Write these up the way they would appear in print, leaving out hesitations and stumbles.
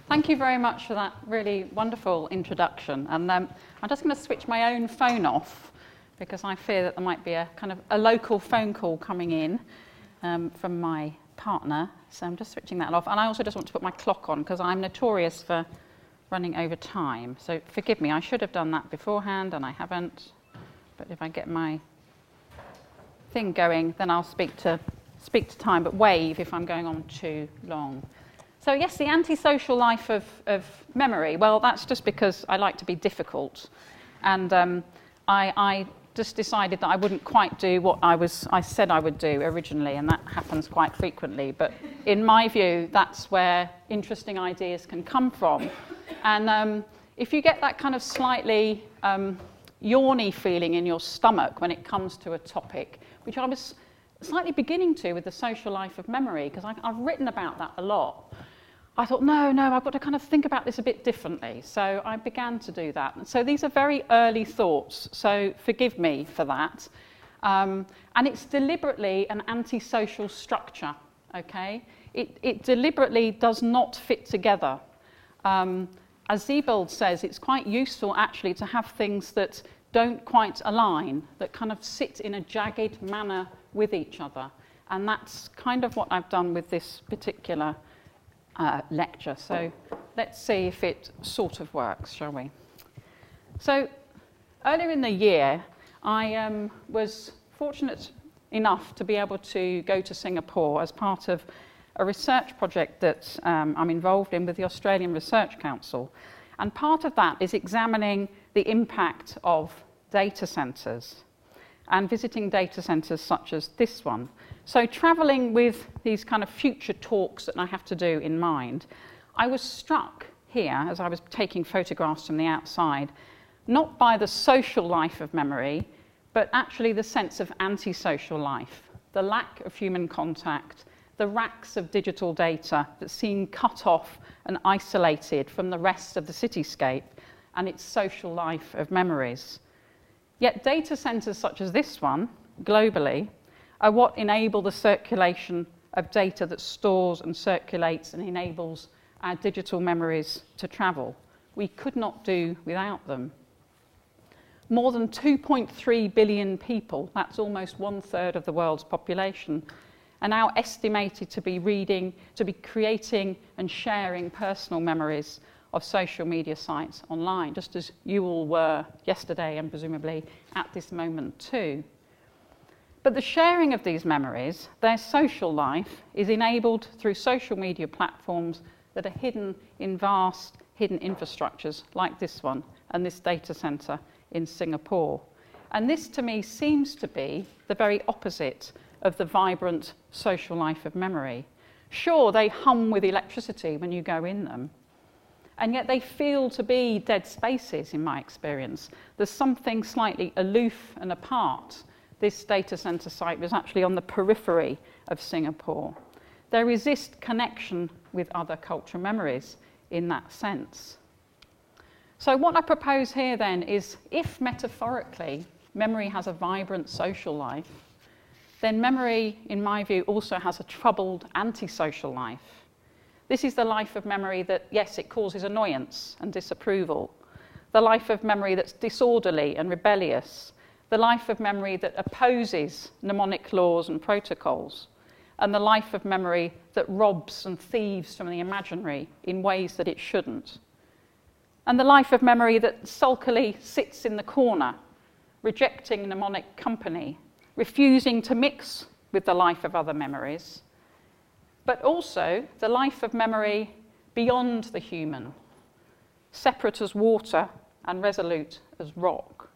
Thank you very much for that really wonderful introduction. And I'm just going to switch my own phone off because I fear that there might be a kind of a local phone call coming in from my partner. So I'm just switching that off. And I also just want to put my clock on because I'm notorious for running over time. So forgive me, I should have done that beforehand and I haven't. But if I get my thing going, then I'll speak to time, but wave if I'm going on too long. So yes, the antisocial life of memory. Well, that's just because I like to be difficult. And I just decided that I wouldn't quite do what I said I would do originally, and that happens quite frequently. But in my view, that's where interesting ideas can come from. And if you get that kind of slightly yawny feeling in your stomach when it comes to a topic, which I was slightly beginning to with the social life of memory, because I've written about that a lot. I thought, no, I've got to kind of think about this a bit differently. So I began to do that. And so these are very early thoughts, so forgive me for that. And it's deliberately an antisocial structure, okay? It deliberately does not fit together. As Siebold says, it's quite useful actually to have things that don't quite align, that kind of sit in a jagged manner with each other. And that's kind of what I've done with this particular lecture. So let's see if it sort of works, shall we? So earlier in the year, I was fortunate enough to be able to go to Singapore as part of a research project that I'm involved in with the Australian Research Council. And part of that is examining the impact of data centres and visiting data centres such as this one. So travelling with these kind of future talks that I have to do in mind, I was struck here as I was taking photographs from the outside, not by the social life of memory, but actually the sense of antisocial life, the lack of human contact, the racks of digital data that seem cut off and isolated from the rest of the cityscape and its social life of memories. Yet data centres such as this one, globally, are what enable the circulation of data that stores and circulates and enables our digital memories to travel. We could not do without them. More than 2.3 billion people, that's almost 1/3 of the world's population, are now estimated to be creating and sharing personal memories of social media sites online, just as you all were yesterday and presumably at this moment too. But the sharing of these memories, their social life, is enabled through social media platforms that are hidden in vast hidden infrastructures like this one and this data centre in Singapore. And this to me seems to be the very opposite of the vibrant social life of memory. Sure, they hum with electricity when you go in them, and yet they feel to be dead spaces in my experience. There's something slightly aloof and apart. This data centre site was actually on the periphery of Singapore. They resist connection with other cultural memories in that sense. So what I propose here then is, if metaphorically memory has a vibrant social life, then memory, in my view, also has a troubled antisocial life. This is the life of memory that, yes, it causes annoyance and disapproval. The life of memory that's disorderly and rebellious. The life of memory that opposes mnemonic laws and protocols. And the life of memory that robs and thieves from the imaginary in ways that it shouldn't. And the life of memory that sulkily sits in the corner, rejecting mnemonic company, refusing to mix with the life of other memories, but also the life of memory beyond the human, separate as water and resolute as rock.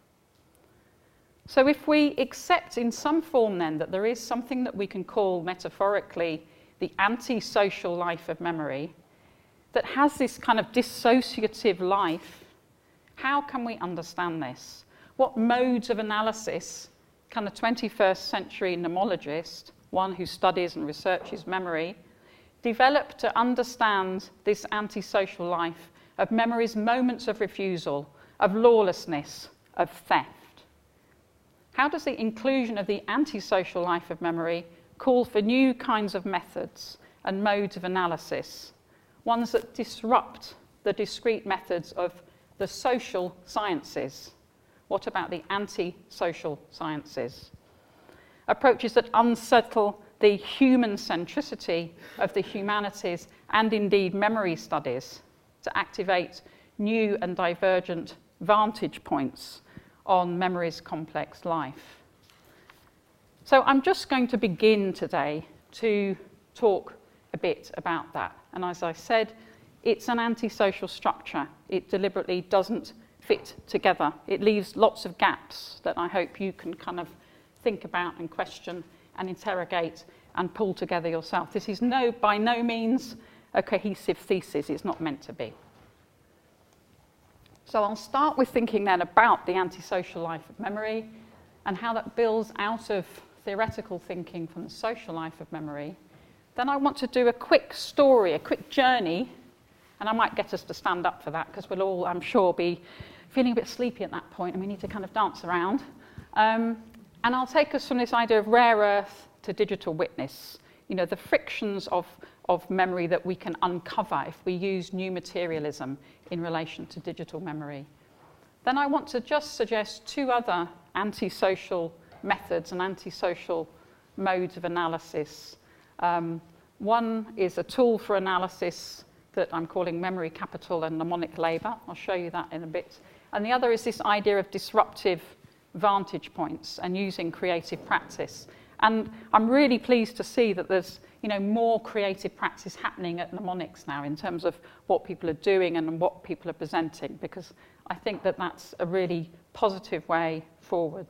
So if we accept in some form then that there is something that we can call metaphorically the antisocial life of memory that has this kind of dissociative life, how can we understand this? What modes of analysis can a 21st century mnemologist, one who studies and researches memory, develop to understand this antisocial life of memory's moments of refusal, of lawlessness, of theft? How does the inclusion of the antisocial life of memory call for new kinds of methods and modes of analysis? ones that disrupt the discrete methods of the social sciences. What about the anti-social sciences? Approaches that unsettle the human centricity of the humanities and indeed memory studies to activate new and divergent vantage points on memory's complex life. So I'm just going to begin today to talk a bit about that. And as I said, it's an antisocial structure. It deliberately doesn't fit together. It leaves lots of gaps that I hope you can kind of think about and question and interrogate and pull together yourself. This is by no means a cohesive thesis. It's not meant to be. So I'll start with thinking then about the antisocial life of memory and how that builds out of theoretical thinking from the social life of memory. Then I want to do a quick story, a quick journey, and I might get us to stand up for that because we'll all, I'm sure, be feeling a bit sleepy at that point and we need to kind of dance around. And I'll take us from this idea of rare earth to digital witness, you know, the frictions of memory that we can uncover if we use new materialism in relation to digital memory. Then I want to just suggest two other antisocial methods and antisocial modes of analysis. One is a tool for analysis that I'm calling memory capital and mnemonic labour. I'll show you that in a bit. And the other is this idea of disruptive vantage points and using creative practice. And I'm really pleased to see that there's, you know, more creative practice happening at mnemonics now in terms of what people are doing and what people are presenting, because I think that that's a really positive way forward.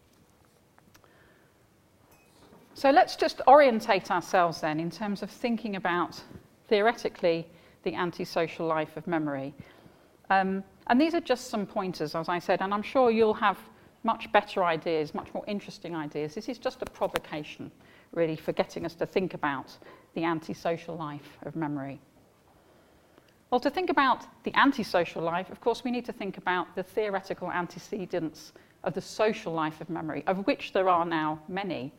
So let's just orientate ourselves then in terms of thinking about, theoretically, the antisocial life of memory. And these are just some pointers, as I said, and I'm sure you'll have much better ideas, much more interesting ideas. This is just a provocation, really, for getting us to think about the antisocial life of memory. Well, to think about the antisocial life, of course, we need to think about the theoretical antecedents of the social life of memory, of which there are now many.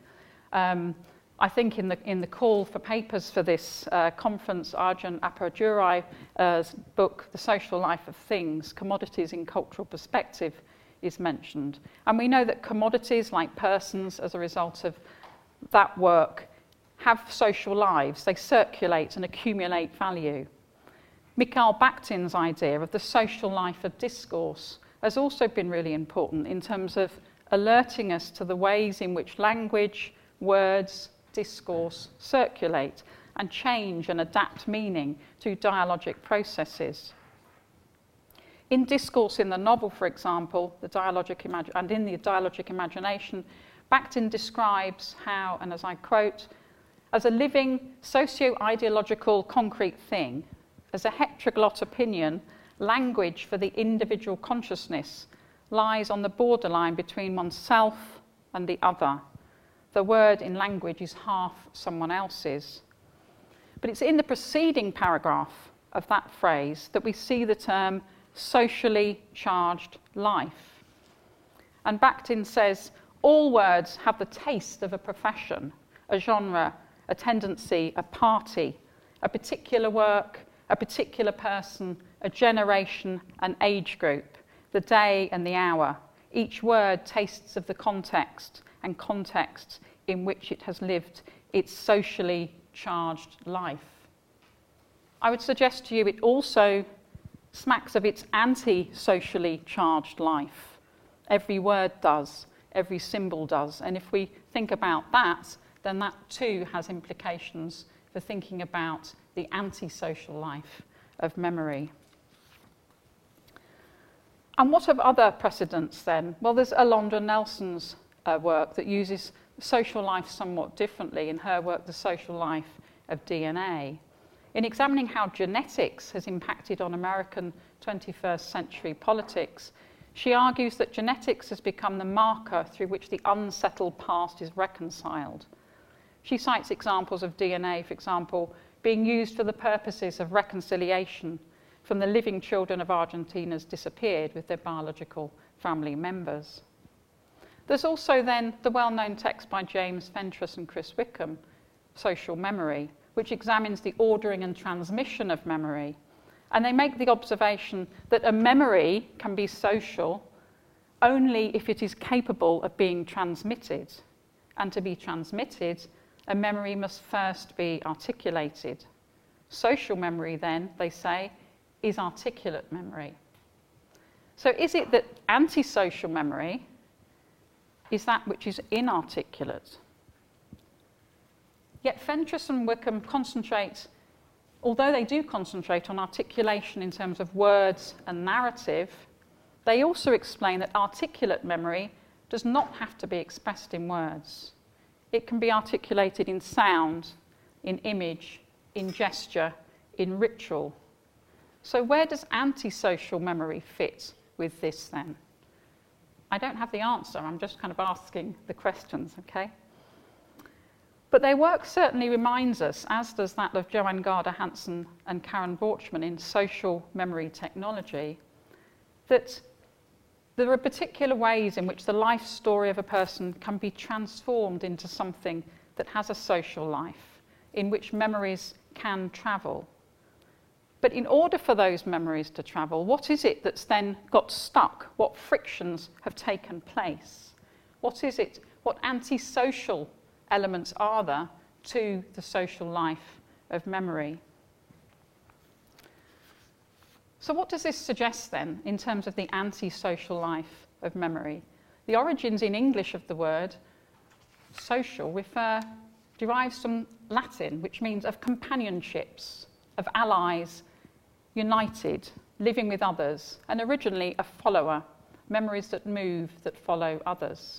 I think in the call for papers for this conference, Arjun Appadurai's book, The Social Life of Things, Commodities in Cultural Perspective, is mentioned. And we know that commodities, like persons, as a result of that work, have social lives. They circulate and accumulate value. Mikhail Bakhtin's idea of the social life of discourse has also been really important in terms of alerting us to the ways in which language, words, discourse circulate and change and adapt meaning to dialogic processes. In Discourse in the Novel, for example, and in the dialogic imagination, Bakhtin describes how, and as I quote, as a living socio-ideological concrete thing, as a heteroglot opinion, language for the individual consciousness lies on the borderline between oneself and the other. The word in language is half someone else's. But it's in the preceding paragraph of that phrase that we see the term socially charged life. And Bakhtin says, all words have the taste of a profession, a genre, a tendency, a party, a particular work, a particular person, a generation, an age group, the day and the hour. Each word tastes of the context and contexts in which it has lived its socially charged life. I would suggest to you it also smacks of its anti-socially charged life. Every word does, every symbol does, and if we think about that, then that too has implications for thinking about the anti-social life of memory. And what of other precedents then? Well, there's Alondra Nelson's work that uses social life somewhat differently in her work, The Social Life of DNA. In examining how genetics has impacted on American 21st century politics, she argues that genetics has become the marker through which the unsettled past is reconciled. She cites examples of DNA, for example, being used for the purposes of reconciliation from the living children of Argentina's disappeared with their biological family members. There's also then the well-known text by James Fentress and Chris Wickham, Social Memory, which examines the ordering and transmission of memory. And they make the observation that a memory can be social only if it is capable of being transmitted. And to be transmitted, a memory must first be articulated. Social memory, then, they say, is articulate memory. So is it that antisocial memory is that which is inarticulate? Yet Fentress and Wickham concentrate, although they do concentrate on articulation in terms of words and narrative, they also explain that articulate memory does not have to be expressed in words. It can be articulated in sound, in image, in gesture, in ritual. So where does antisocial memory fit with this then? I don't have the answer, I'm just kind of asking the questions, okay? But their work certainly reminds us, as does that of Joanne Gardner Hansen and Karen Borchman in Social Memory Technology, that there are particular ways in which the life story of a person can be transformed into something that has a social life, in which memories can travel. But in order for those memories to travel, what is it that's then got stuck? What frictions have taken place? What is it? What antisocial elements are there to the social life of memory? So what does this suggest then in terms of the antisocial life of memory? The origins in English of the word social derives from Latin, which means of companionships, of allies, united, living with others, and originally a follower, memories that move, that follow others.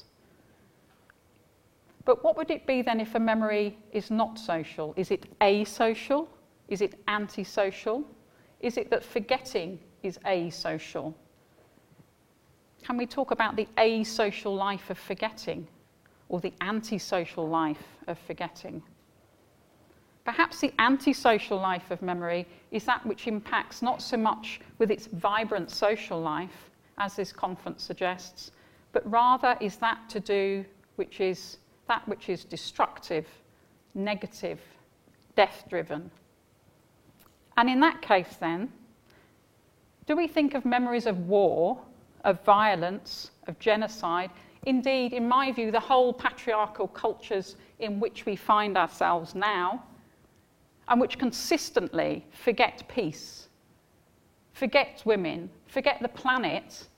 But what would it be then if a memory is not social? Is it asocial? Is it antisocial? Is it that forgetting is asocial? Can we talk about the asocial life of forgetting or the antisocial life of forgetting? Perhaps the antisocial life of memory is that which impacts not so much with its vibrant social life, as this conference suggests, but rather is that to do which is that which is destructive, negative, death-driven. And in that case then, do we think of memories of war, of violence, of genocide? Indeed, in my view, the whole patriarchal cultures in which we find ourselves now, and which consistently forget peace, forget women, forget the planet,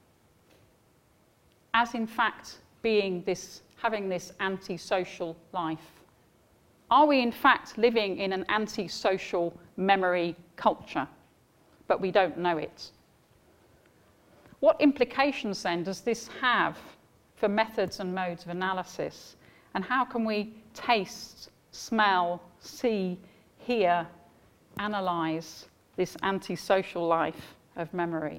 as in fact having this antisocial life. Are we in fact living in an antisocial memory culture, but we don't know it? What implications then does this have for methods and modes of analysis? And how can we taste, smell, see, hear, analyse this antisocial life of memory?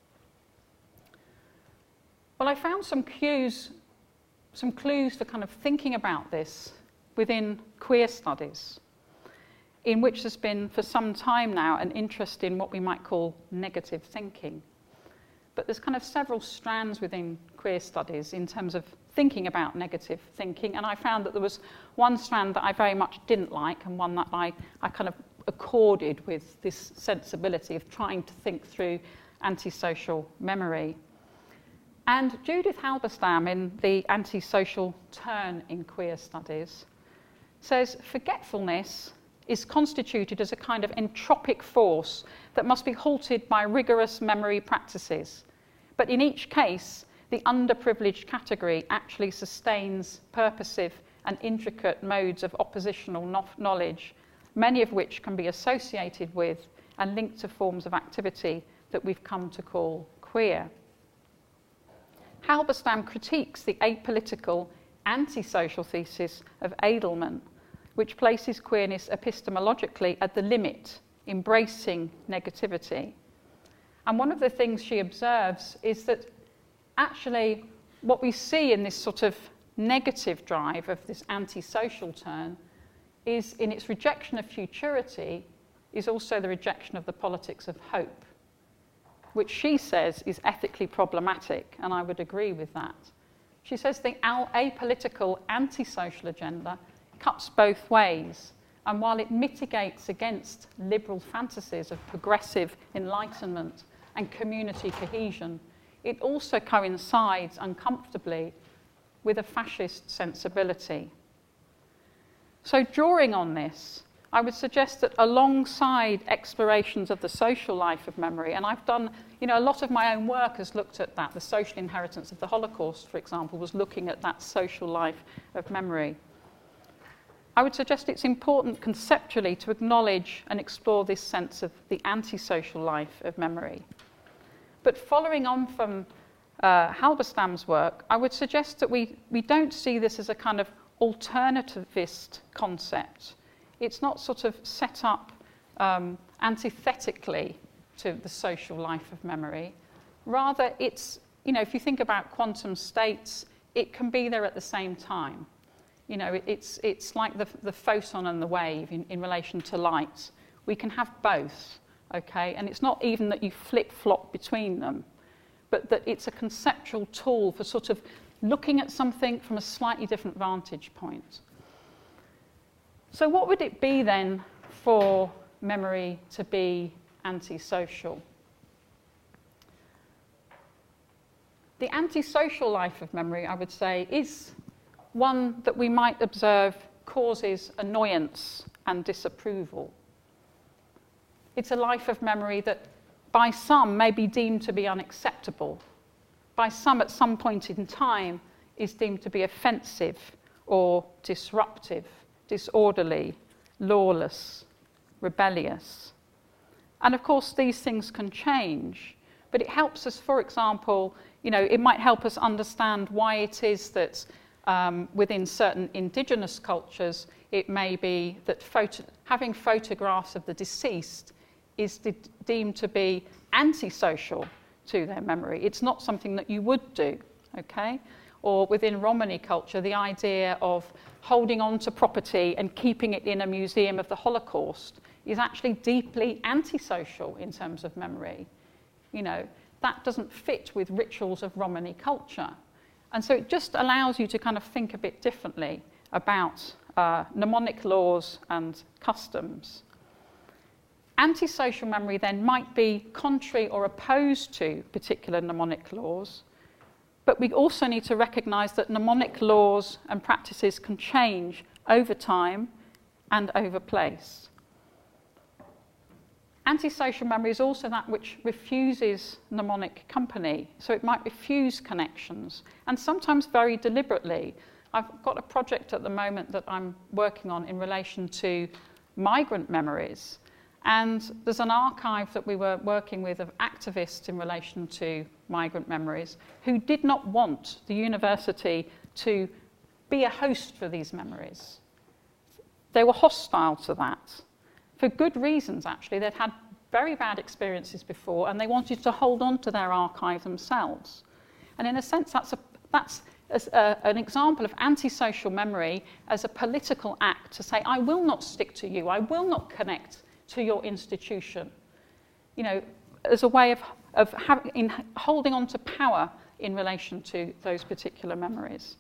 Well, I found some clues for kind of thinking about this within queer studies, in which there's been for some time now an interest in what we might call negative thinking. But there's kind of several strands within queer studies in terms of thinking about negative thinking, and I found that there was one strand that I very much didn't like, and one that I kind of accorded with this sensibility of trying to think through antisocial memory. And Judith Halberstam, in the Antisocial Turn in Queer Studies, says forgetfulness is constituted as a kind of entropic force that must be halted by rigorous memory practices. But in each case, the underprivileged category actually sustains purposive and intricate modes of oppositional knowledge, many of which can be associated with and linked to forms of activity that we've come to call queer. Halberstam critiques the apolitical, antisocial thesis of Edelman, which places queerness epistemologically at the limit, embracing negativity. And one of the things she observes is that actually what we see in this sort of negative drive of this antisocial turn is, in its rejection of futurity, is also the rejection of the politics of hope, which she says is ethically problematic, and I would agree with that. She says the apolitical antisocial agenda cuts both ways, And while it mitigates against liberal fantasies of progressive enlightenment and community cohesion, it also coincides uncomfortably with a fascist sensibility. So drawing on this, I would suggest that alongside explorations of the social life of memory, and I've done, a lot of my own work has looked at that. The social inheritance of the Holocaust, for example, was looking at that social life of memory. I would suggest it's important conceptually to acknowledge and explore this sense of the antisocial life of memory. But following on from Halberstam's work, I would suggest that we don't see this as a kind of alternativist concept. It's not sort of set up antithetically to the social life of memory. Rather, it's, if you think about quantum states, it can be there at the same time. It's like the photon and the wave in relation to light. We can have both, okay? And it's not even that you flip-flop between them, but that it's a conceptual tool for sort of looking at something from a slightly different vantage point. So what would it be then for memory to be antisocial? The antisocial life of memory, I would say, is one that we might observe causes annoyance and disapproval. It's a life of memory that by some may be deemed to be unacceptable, by some at some point in time is deemed to be offensive or disruptive, disorderly, lawless, rebellious. And of course these things can change, but it helps us, for example, it might help us understand why it is that within certain indigenous cultures, it may be that having photographs of the deceased is deemed to be antisocial to their memory. It's not something that you would do, okay? Or within Romani culture, the idea of holding on to property and keeping it in a museum of the Holocaust is actually deeply antisocial in terms of memory. That doesn't fit with rituals of Romani culture. And so it just allows you to kind of think a bit differently about mnemonic laws and customs. Antisocial memory then might be contrary or opposed to particular mnemonic laws, but we also need to recognise that mnemonic laws and practices can change over time and over place. Antisocial memory is also that which refuses mnemonic company, so it might refuse connections, and sometimes very deliberately. I've got a project at the moment that I'm working on in relation to migrant memories, and there's an archive that we were working with of activists in relation to migrant memories who did not want the university to be a host for these memories. They were hostile to that. For good reasons, actually. They'd had very bad experiences before, and they wanted to hold on to their archive themselves. And in a sense, that's an example of antisocial memory as a political act to say, I will not stick to you, I will not connect to your institution. As a way of holding on to power in relation to those particular memories.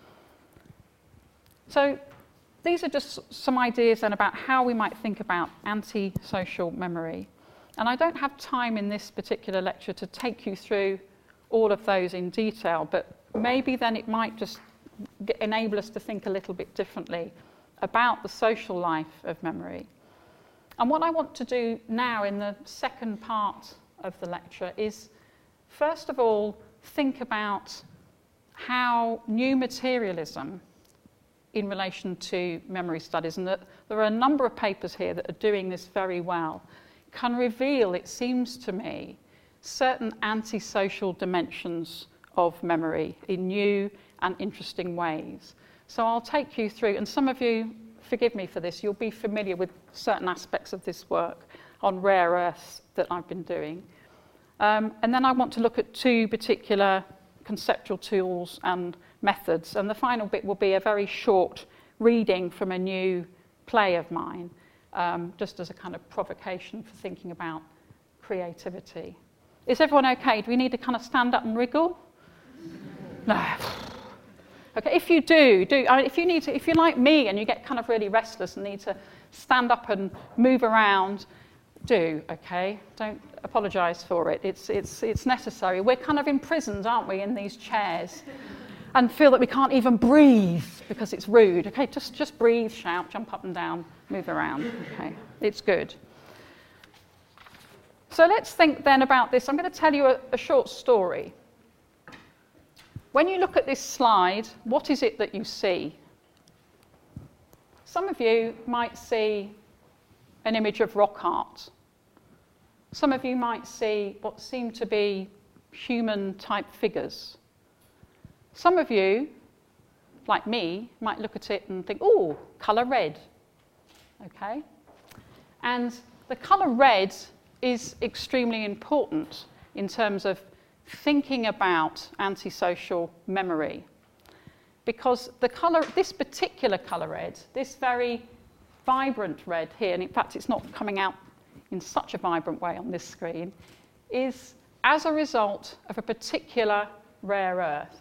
So, these are just some ideas then about how we might think about antisocial memory. And I don't have time in this particular lecture to take you through all of those in detail, but maybe then it might just enable us to think a little bit differently about the social life of memory. And what I want to do now in the second part of the lecture is, first of all, think about how new materialism in relation to memory studies, and that there are a number of papers here that are doing this very well, can reveal, it seems to me, certain antisocial dimensions of memory in new and interesting ways. So I'll take you through, and some of you, forgive me for this, you'll be familiar with certain aspects of this work on rare earths that I've been doing. And then I want to look at two particular conceptual tools and methods, and the final bit will be a very short reading from a new play of mine, just as a kind of provocation for thinking about creativity. Is everyone okay? Do we need to kind of stand up and wriggle? No. Okay, if you do, I mean, if you're like me and you get kind of really restless and need to stand up and move around, do, okay? Don't apologise for it. It's necessary. We're kind of imprisoned, aren't we, in these chairs and feel that we can't even breathe because it's rude. Okay, just breathe, shout, jump up and down, move around. Okay, it's good. So let's think then about this. I'm going to tell you a short story. When you look at this slide, what is it that you see? Some of you might see an image of rock art. Some of you might see what seem to be human-type figures. Some of you, like me, might look at it and think, oh, colour red. Okay? And the colour red is extremely important in terms of thinking about antisocial memory. Because this particular colour red, this very vibrant red here, and in fact it's not coming out in such a vibrant way on this screen, is as a result of a particular rare earth.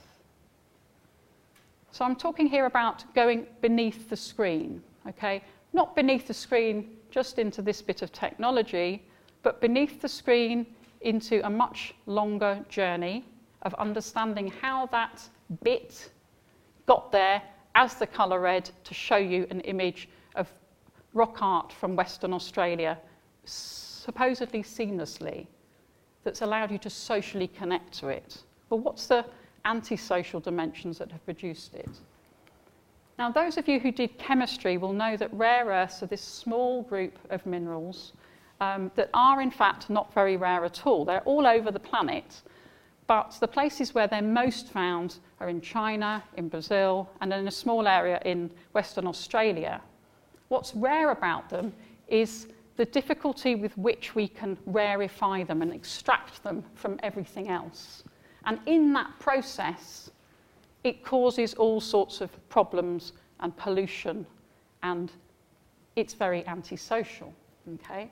So I'm talking here about going beneath the screen, okay? Not beneath the screen just into this bit of technology, but beneath the screen into a much longer journey of understanding how that bit got there as the colour red to show you an image of rock art from Western Australia, supposedly seamlessly, that's allowed you to socially connect to it. But what's the antisocial dimensions that have produced it? Now, those of you who did chemistry will know that rare earths are this small group of minerals that are, in fact, not very rare at all. They're all over the planet, but the places where they're most found are in China, in Brazil, and in a small area in Western Australia. What's rare about them is the difficulty with which we can rarefy them and extract them from everything else. And in that process, it causes all sorts of problems and pollution, and it's very antisocial, okay?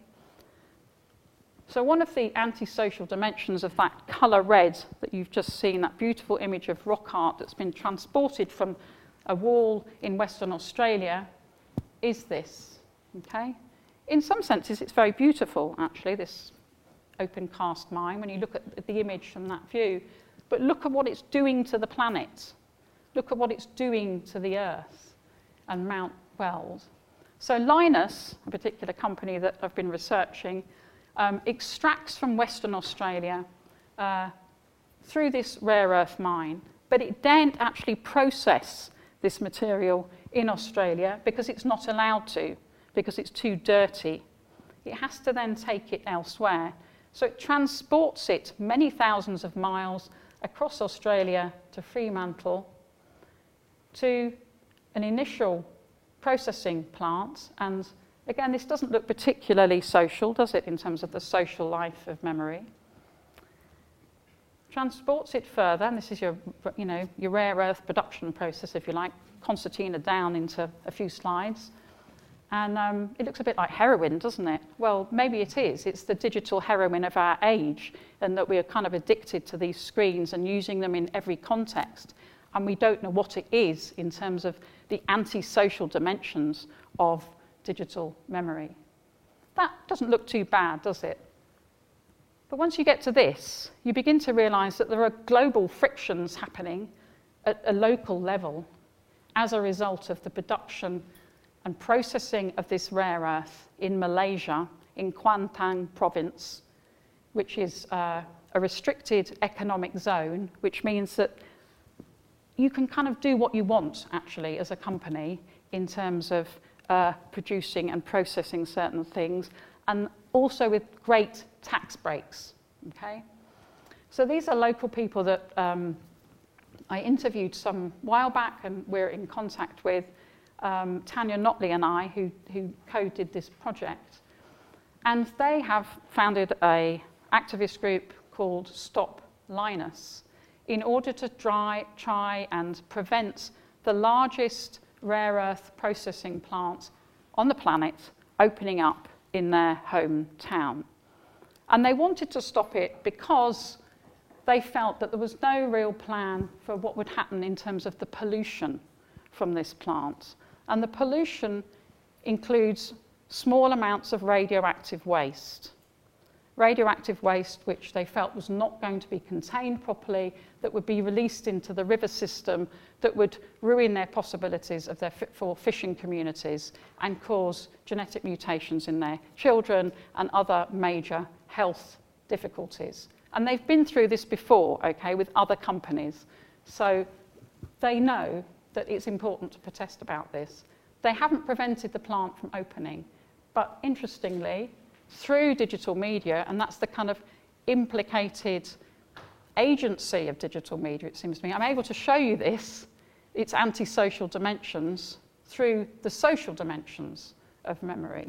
So one of the antisocial dimensions of that colour red that you've just seen, that beautiful image of rock art that's been transported from a wall in Western Australia, is this, okay? In some senses, it's very beautiful, actually, this open cast mine, when you look at the image from that view. But look at what it's doing to the planet. Look at what it's doing to the Earth and Mount Weld. So Lynas, a particular company that I've been researching, extracts from Western Australia through this rare earth mine, but it daren't actually process this material in Australia because it's not allowed to, because it's too dirty. It has to then take it elsewhere. So it transports it many thousands of miles across Australia to Fremantle to an initial processing plant. And again, this doesn't look particularly social, does it, in terms of the social life of memory? Transports it further, and this is your rare earth production process, if you like, concertina down into a few slides. And it looks a bit like heroin, doesn't it? Well, maybe it is. It's the digital heroin of our age, and that we are kind of addicted to these screens and using them in every context. And we don't know what it is in terms of the antisocial dimensions of digital memory. That doesn't look too bad, does it? But once you get to this, you begin to realise that there are global frictions happening at a local level as a result of the production and processing of this rare earth in Malaysia, in Kuantan province, which is a restricted economic zone, which means that you can kind of do what you want, actually, as a company in terms of producing and processing certain things, and also with great tax breaks, okay? So these are local people that I interviewed some while back, and we're in contact with Tanya Notley and I, who co-did this project. And they have founded an activist group called Stop Lynas in order to try and prevent the largest rare earth processing plant on the planet opening up in their hometown. And they wanted to stop it because they felt that there was no real plan for what would happen in terms of the pollution from this plant. And the pollution includes small amounts of radioactive waste. Radioactive waste which they felt was not going to be contained properly, that would be released into the river system, that would ruin their possibilities of their for fishing communities and cause genetic mutations in their children and other major health difficulties. And they've been through this before, okay, with other companies. So they know that it's important to protest about this. They haven't prevented the plant from opening. But interestingly, through digital media, and that's the kind of implicated agency of digital media, it seems to me, I'm able to show you this, its antisocial dimensions, through the social dimensions of memory.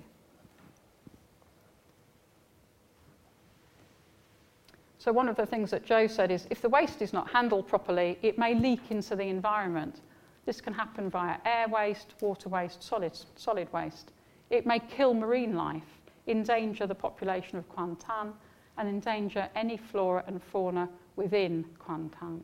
So one of the things that Joe said is, if the waste is not handled properly, it may leak into the environment. This can happen via air waste, water waste, solid waste. It may kill marine life, endanger the population of Kuantan, and endanger any flora and fauna within Kuantan.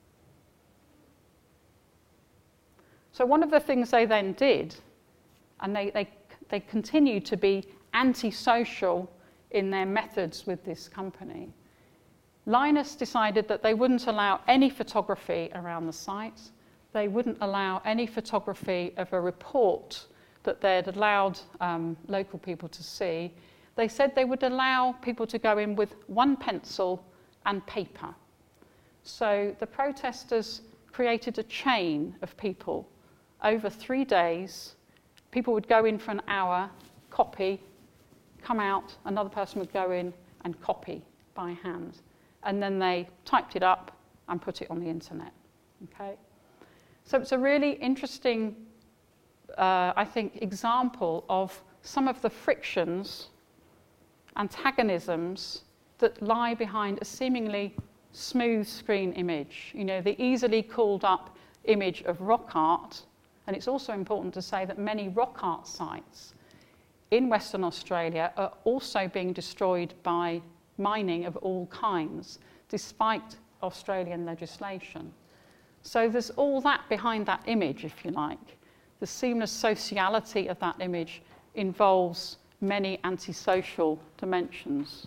So one of the things they then did, and they continued to be antisocial in their methods with this company, Lynas decided that they wouldn't allow any photography around the site. They wouldn't allow any photography of a report that they'd allowed local people to see. They said they would allow people to go in with one pencil and paper. So the protesters created a chain of people over 3 days. People would go in for an hour, copy, come out, another person would go in and copy by hand. And then they typed it up and put it on the internet. Okay? So it's a really interesting, I think, example of some of the frictions, antagonisms that lie behind a seemingly smooth screen image. You know, the easily called up image of rock art. And it's also important to say that many rock art sites in Western Australia are also being destroyed by mining of all kinds, despite Australian legislation. So there's all that behind that image, if you like. The seamless sociality of that image involves many antisocial dimensions.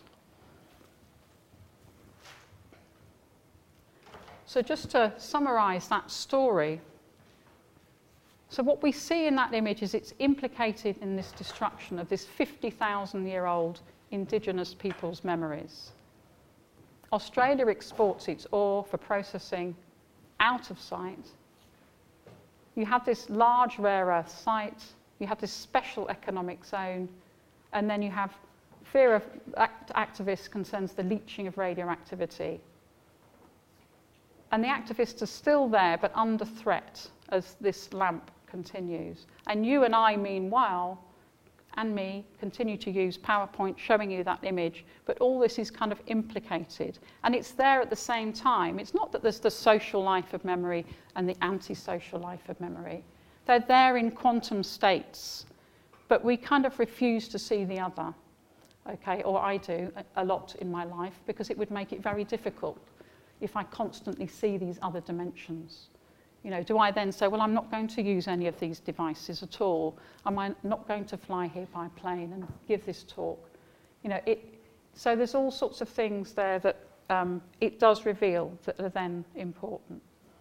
So just to summarise that story, so what we see in that image is it's implicated in this destruction of this 50,000-year-old indigenous people's memories. Australia exports its ore for processing out of sight. You have this large rare earth site, you have this special economic zone, and then you have fear of activists concerns the leaching of radioactivity. And the activists are still there, but under threat as this lamp continues. And you and I, meanwhile, and me, continue to use PowerPoint showing you that image, but all this is kind of implicated. And it's there at the same time. It's not that there's the social life of memory and the antisocial life of memory. They're there in quantum states, but we kind of refuse to see the other, okay? Or I do a lot in my life, because it would make it very difficult if I constantly see these other dimensions. You know, do I then say, well, I'm not going to use any of these devices at all? Am I not going to fly here by plane and give this talk? You know, so there's all sorts of things there that it does reveal that are then important.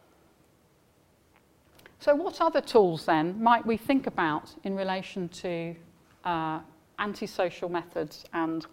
So what other tools then might we think about in relation to antisocial methods and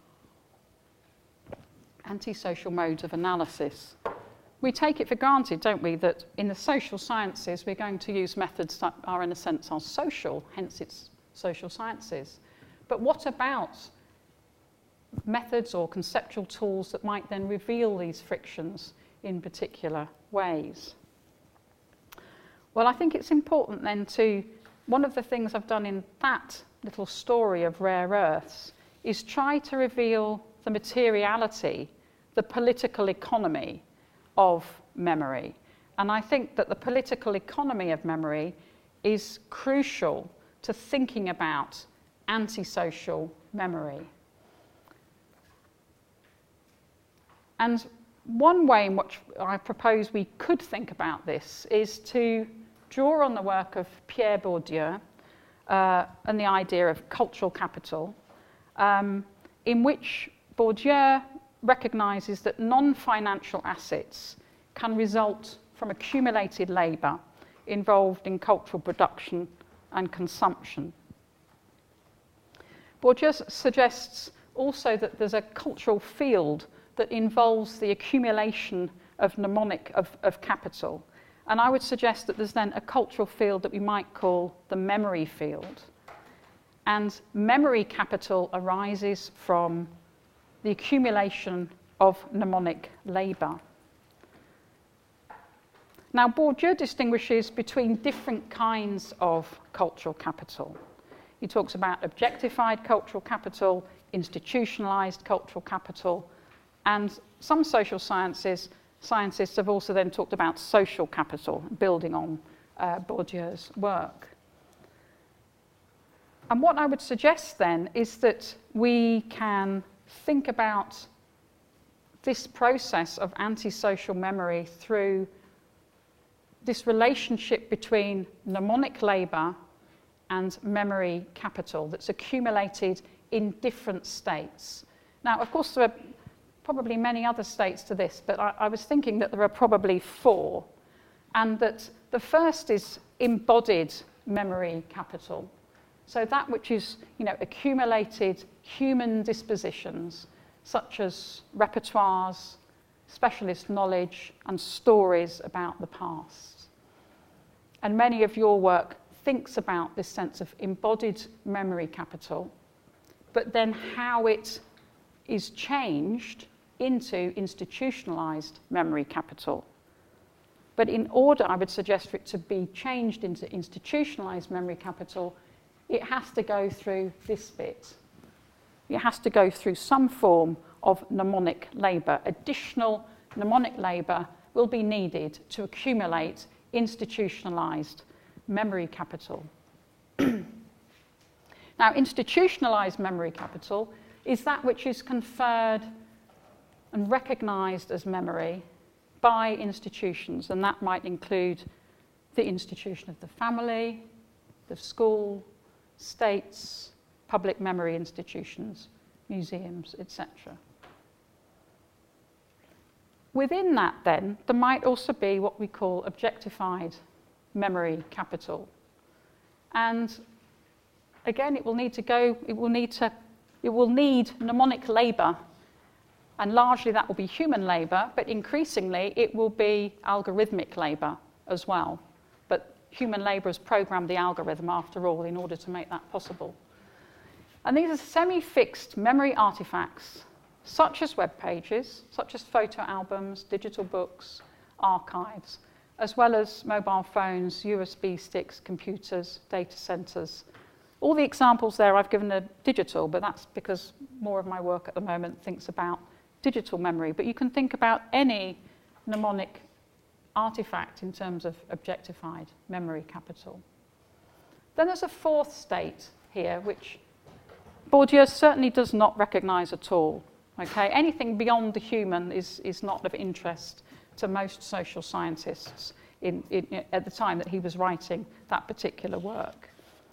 antisocial modes of analysis? We take it for granted, don't we, that in the social sciences we're going to use methods that are, in a sense, are social, hence it's social sciences. But what about methods or conceptual tools that might then reveal these frictions in particular ways? Well, I think it's important then to, one of the things I've done in that little story of rare earths is try to reveal the materiality, the political economy of memory. And I think that the political economy of memory is crucial to thinking about antisocial memory. And one way in which I propose we could think about this is to draw on the work of Pierre Bourdieu and the idea of cultural capital, in which Bourdieu recognises that non-financial assets can result from accumulated labour involved in cultural production and consumption. Bourdieu suggests also that there's a cultural field that involves the accumulation of mnemonic of capital. And I would suggest that there's then a cultural field that we might call the memory field. And memory capital arises from the accumulation of mnemonic labour. Now, Bourdieu distinguishes between different kinds of cultural capital. He talks about objectified cultural capital, institutionalised cultural capital, and some social scientists have also then talked about social capital, building on Bourdieu's work. And what I would suggest then is that we can think about this process of antisocial memory through this relationship between mnemonic labour and memory capital that's accumulated in different states. Now, of course, there are probably many other states to this, but I was thinking that there are probably 4, and that the first is embodied memory capital. So that which is, accumulated human dispositions, such as repertoires, specialist knowledge, and stories about the past. And many of your work thinks about this sense of embodied memory capital, but then how it is changed into institutionalized memory capital. But in order, I would suggest, for it to be changed into institutionalized memory capital, it has to go through this bit. It has to go through some form of mnemonic labour. Additional mnemonic labour will be needed to accumulate institutionalized memory capital. Now, institutionalized memory capital is that which is conferred and recognized as memory by institutions, and that might include the institution of the family, the school, states, public memory institutions, museums, etc. Within that, then, there might also be what we call objectified memory capital. And again, it will need mnemonic labour, and largely that will be human labour, but increasingly it will be algorithmic labour as well. But human labour has programmed the algorithm, after all, in order to make that possible. And these are semi-fixed memory artifacts, such as web pages, such as photo albums, digital books, archives, as well as mobile phones, USB sticks, computers, data centres. All the examples there I've given are digital, but that's because more of my work at the moment thinks about digital memory. But you can think about any mnemonic artifact in terms of objectified memory capital. Then there's a 4th state here, which Bourdieu certainly does not recognise at all. Okay? Anything beyond the human is not of interest to most social scientists at the time that he was writing that particular work.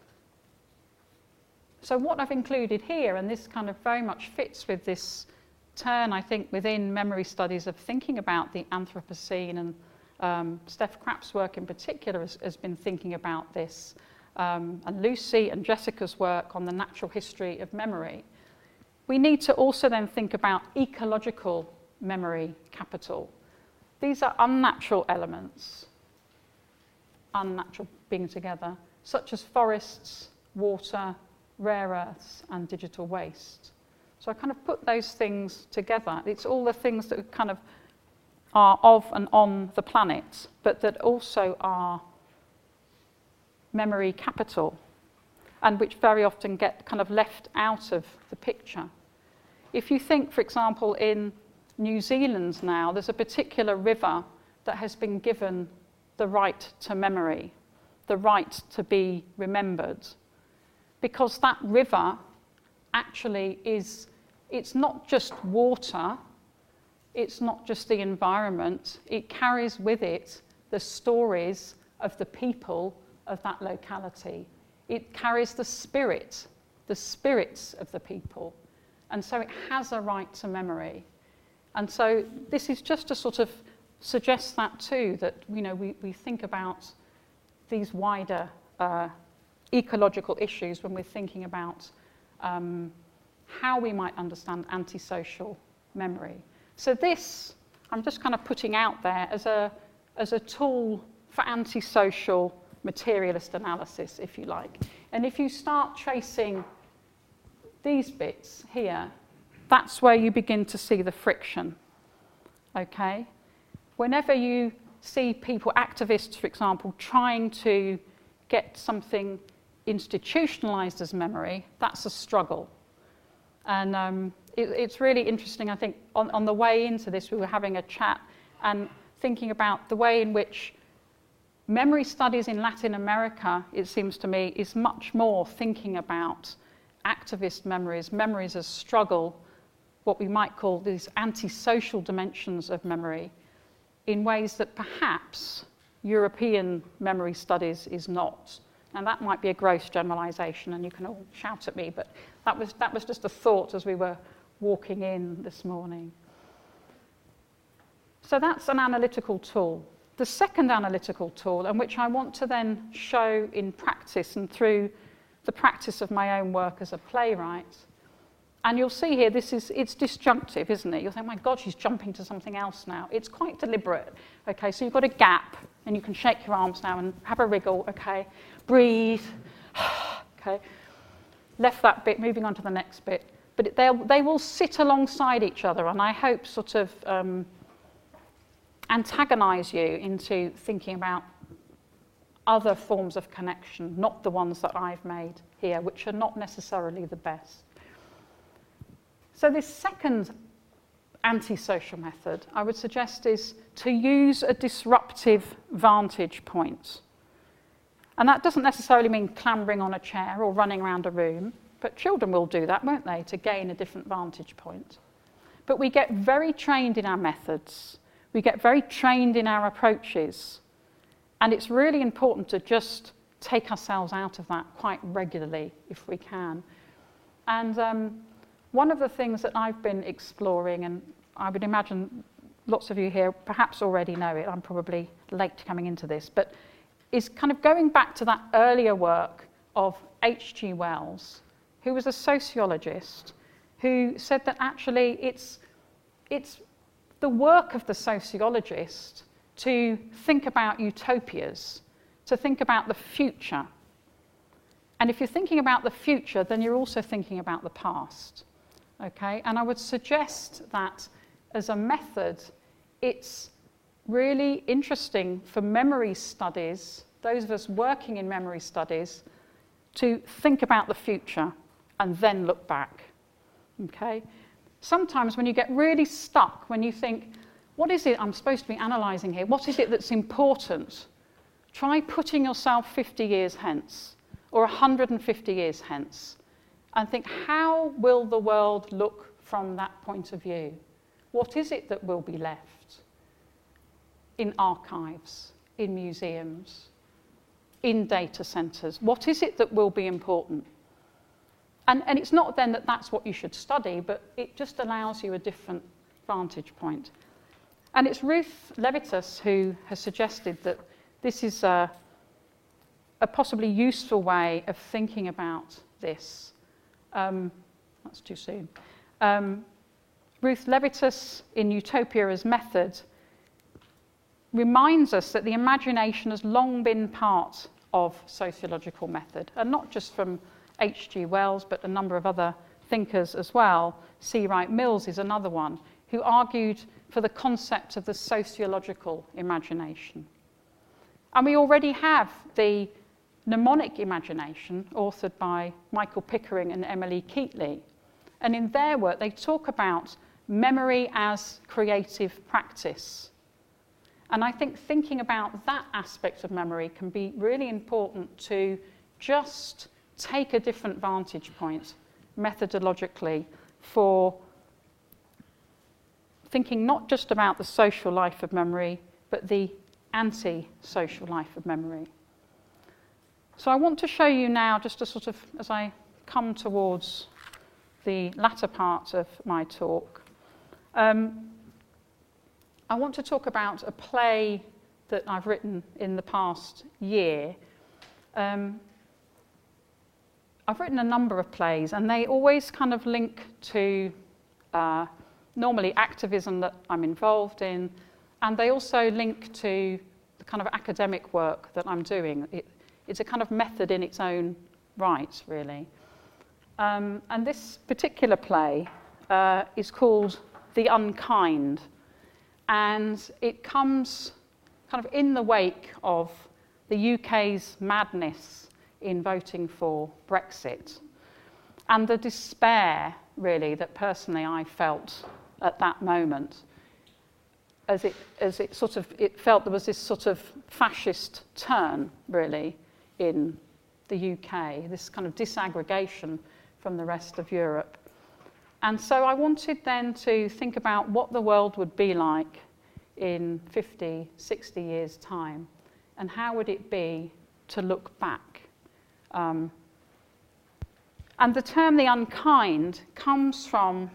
So what I've included here, and this kind of very much fits with this turn, I think, within memory studies of thinking about the Anthropocene, and Steph Krapp's work in particular has been thinking about this, and Lucy and Jessica's work on the natural history of memory. We need to also then think about ecological memory capital. These are unnatural elements, unnatural being together, such as forests, water, rare earths, and digital waste. So I kind of put those things together. It's all the things that kind of are of and on the planet, but that also are memory capital, and which very often get kind of left out of the picture. If you think, for example, in New Zealand now, there's a particular river that has been given the right to memory, the right to be remembered, because that river actually it's not just water, it's not just the environment, it carries with it the stories of the people of that locality. It carries the spirits of the people. And so it has a right to memory. And so this is just to sort of suggest that too, that we think about these wider ecological issues when we're thinking about how we might understand antisocial memory. So this, I'm just kind of putting out there as a tool for antisocial materialist analysis, if you like. And if you start tracing these bits here, that's where you begin to see the friction, okay? Whenever you see people, activists, for example, trying to get something institutionalized as memory, that's a struggle. And it's really interesting, I think, on the way into this, we were having a chat and thinking about the way in which memory studies in Latin America, it seems to me, is much more thinking about activist memories as struggle, what we might call these antisocial dimensions of memory, in ways that perhaps European memory studies is not. And that might be a gross generalization, and you can all shout at me, but that was just a thought as we were walking in this morning. So that's an analytical tool. The second analytical tool, and which I want to then show in practice and through the practice of my own work as a playwright, and you'll see here, it's disjunctive, isn't it? You'll think, my God, she's jumping to something else now. It's quite deliberate, okay? So you've got a gap, and you can shake your arms now and have a wriggle, okay? Breathe, okay? Left that bit, moving on to the next bit. But they will sit alongside each other, and I hope sort of antagonize you into thinking about other forms of connection, not the ones that I've made here, which are not necessarily the best. So this second antisocial method, I would suggest, is to use a disruptive vantage point. And that doesn't necessarily mean clambering on a chair or running around a room, but children will do that, won't they, to gain a different vantage point. But we get very trained in our methods. We get very trained in our approaches. And it's really important to just take ourselves out of that quite regularly, if we can. And one of the things that I've been exploring, and I would imagine lots of you here perhaps already know it, I'm probably late coming into this, but is kind of going back to that earlier work of H.G. Wells, who was a sociologist, who said that actually it's the work of the sociologist to think about utopias, to think about the future. And if you're thinking about the future, then you're also thinking about the past. Okay? And I would suggest that as a method, it's really interesting for memory studies, those of us working in memory studies, to think about the future and then look back. Okay? Sometimes when you get really stuck, when you think, what is it I'm supposed to be analysing here? What is it that's important? Try putting yourself 50 years hence, or 150 years hence, and think, how will the world look from that point of view? What is it that will be left in archives, in museums, in data centres? What is it that will be important? And it's not then that that's what you should study, but it just allows you a different vantage point. And it's Ruth Levitas who has suggested that this is a possibly useful way of thinking about this. That's too soon. Ruth Levitas, in Utopia as Method, reminds us that the imagination has long been part of sociological method, and not just from H.G. Wells, but a number of other thinkers as well. C. Wright Mills is another one, who argued for the concept of the sociological imagination. And we already have the mnemonic imagination, authored by Michael Pickering and Emily Keatley. And in their work, they talk about memory as creative practice. And I think thinking about that aspect of memory can be really important to just take a different vantage point methodologically for thinking not just about the social life of memory, but the anti-social life of memory. So I want to show you now, just to sort of, as I come towards the latter part of my talk, I want to talk about a play that I've written in the past year. I've written a number of plays, and they always kind of link to normally activism that I'm involved in, and they also link to the kind of academic work that I'm doing. It's a kind of method in its own right, really. And this particular play is called The Unkind, and it comes kind of in the wake of the UK's madness in voting for Brexit, and the despair, really, that personally I felt at that moment, as it felt there was this sort of fascist turn, really, in the UK, this kind of disaggregation from the rest of Europe. And so I wanted then to think about what the world would be like in 50, 60 years' time, and how would it be to look back. And the term the unkind comes from,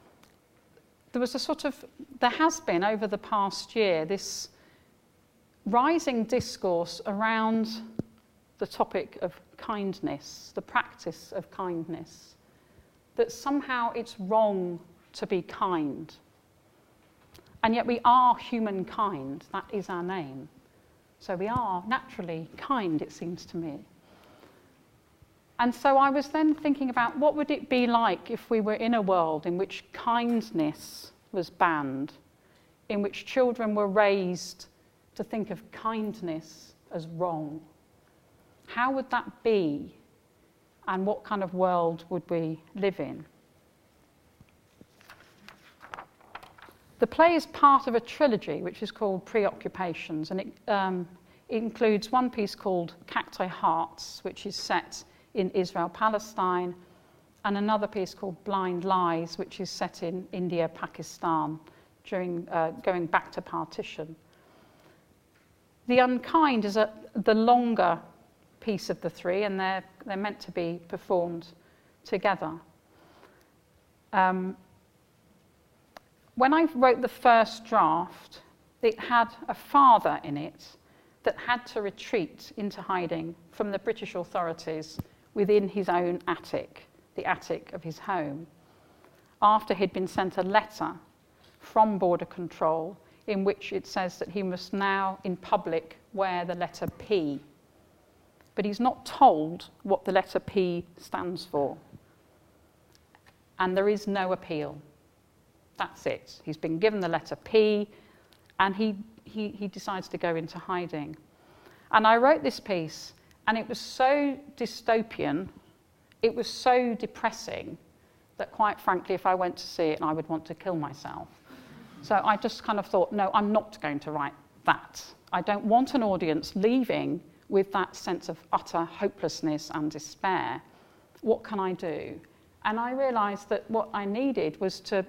there has been over the past year this rising discourse around the topic of kindness, the practice of kindness, that somehow it's wrong to be kind. And yet we are humankind, that is our name. So we are naturally kind, it seems to me. And so I was then thinking about what would it be like if we were in a world in which kindness was banned, in which children were raised to think of kindness as wrong. How would that be? And what kind of world would we live in? The play is part of a trilogy which is called Preoccupations, and it includes one piece called Cacti Hearts, which is set in Israel-Palestine, and another piece called Blind Lies, which is set in India-Pakistan during going back to partition. The Unkind is the longer piece of the three, and they're meant to be performed together. When I wrote the first draft, it had a father in it that had to retreat into hiding from the British authorities within his own attic, the attic of his home, after he'd been sent a letter from Border Control in which it says that he must now, in public, wear the letter P. But he's not told what the letter P stands for. And there is no appeal. That's it. He's been given the letter P, and he decides to go into hiding. And I wrote this piece, and it was so dystopian, it was so depressing, that quite frankly, if I went to see it, I would want to kill myself. So I just kind of thought, no, I'm not going to write that. I don't want an audience leaving with that sense of utter hopelessness and despair. What can I do? And I realised that what I needed was to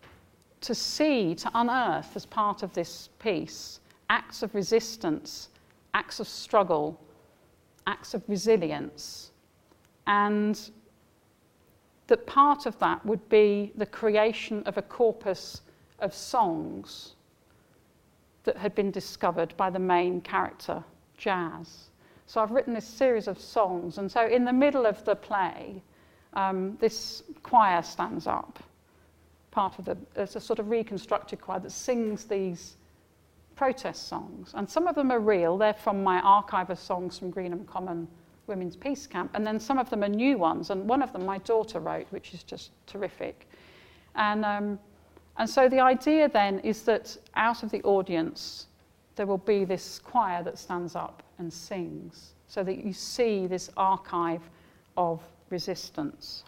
unearth as part of this piece, acts of resistance, acts of struggle, acts of resilience, and that part of that would be the creation of a corpus of songs that had been discovered by the main character, Jazz. So I've written this series of songs, and so in the middle of the play, this choir stands up. It's a sort of reconstructed choir that sings these protest songs. And some of them are real. They're from my archive of songs from Greenham Common Women's Peace Camp. And then some of them are new ones. And one of them my daughter wrote, which is just terrific. And so the idea then is that out of the audience, there will be this choir that stands up and sings, so that you see this archive of resistance.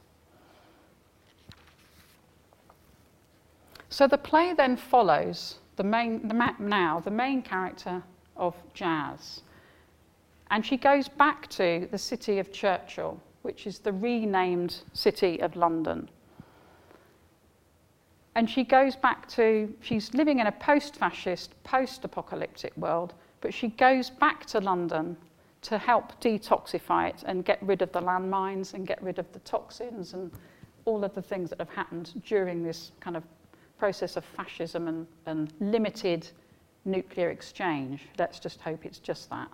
So the play then follows the main character of Jazz. And she goes back to the city of Churchill, which is the renamed city of London. And she goes back to, she's living in a post-fascist, post-apocalyptic world, but she goes back to London to help detoxify it and get rid of the landmines and get rid of the toxins and all of the things that have happened during this kind of process of fascism and limited nuclear exchange. Let's just hope it's just that.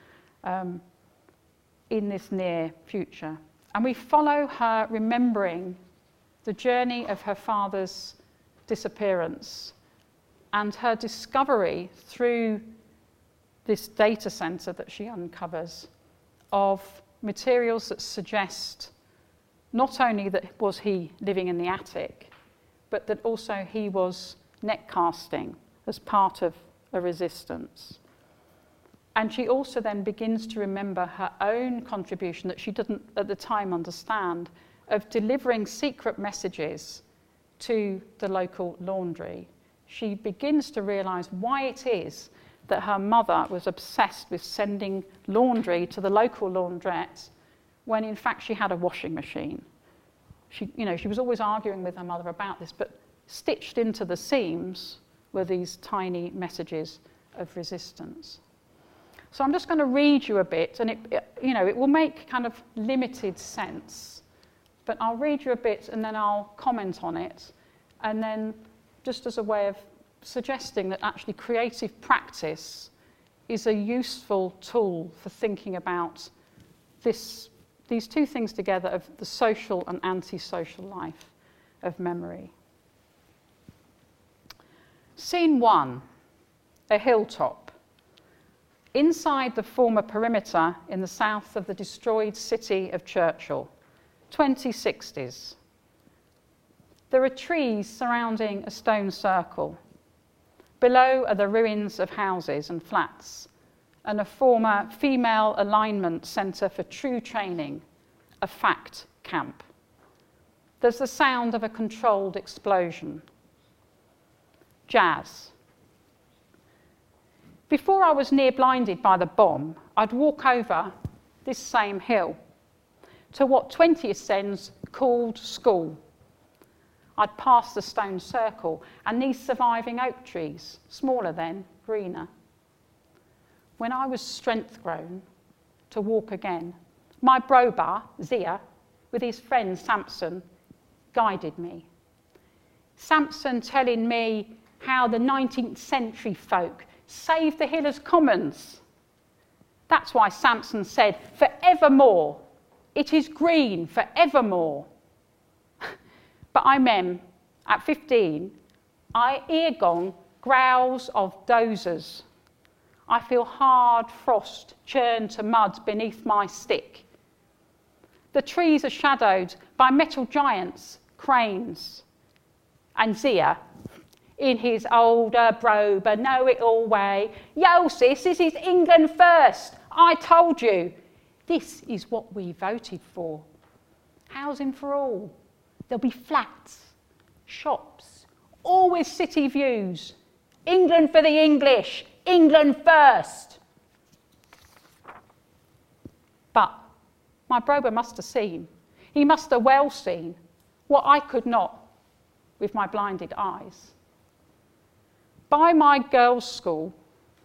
In this near future. And we follow her remembering the journey of her father's disappearance and her discovery through this data center that she uncovers of materials that suggest not only that was he living in the attic, but that also he was net casting as part of a resistance. And she also then begins to remember her own contribution that she didn't at the time understand of delivering secret messages to the local laundry. She begins to realize why it is that her mother was obsessed with sending laundry to the local laundrette when in fact she had a washing machine. She was always arguing with her mother about this, but stitched into the seams were these tiny messages of resistance. So I'm just going to read you a bit, and it will make kind of limited sense, but I'll read you a bit and then I'll comment on it, and then just as a way of suggesting that actually creative practice is a useful tool for thinking about these two things together of the social and anti-social life of memory. Scene 1, a hilltop. Inside the former perimeter in the south of the destroyed city of Churchill, 2060s. There are trees surrounding a stone circle. Below are the ruins of houses and flats, and a former female alignment centre for true training, a FACT camp. There's the sound of a controlled explosion. Jazz. Before I was near blinded by the bomb, I'd walk over this same hill to what 20th Sens called school. I'd pass the stone circle and these surviving oak trees, smaller then, greener. When I was strength grown to walk again, my broba, Zia, with his friend Samson, guided me. Samson telling me how the 19th century folk saved the Hillers Commons. That's why Samson said, forevermore, it is green forevermore. But I mem, at 15, I eargong growls of dozers. I feel hard frost churn to mud beneath my stick. The trees are shadowed by metal giants, cranes. And Zia, in his older brober, know-it-all way, yo sis, this is England first. I told you. This is what we voted for. Housing for all. There'll be flats, shops, always city views. England for the English, England first. But my brober must have seen, he must have well seen, what I could not with my blinded eyes. By my girls' school,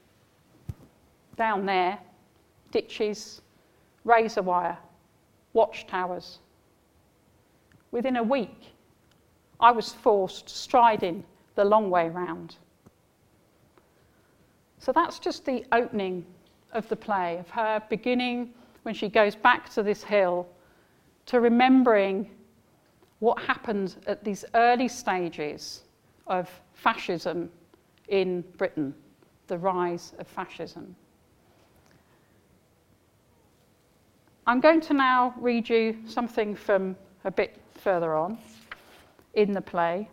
down there, ditches, razor wire, watchtowers. Within a week, I was forced striding the long way round. So that's just the opening of the play, of her beginning when she goes back to this hill, to remembering what happened at these early stages of fascism in Britain, the rise of fascism. I'm going to now read you something from a bit further on in the play.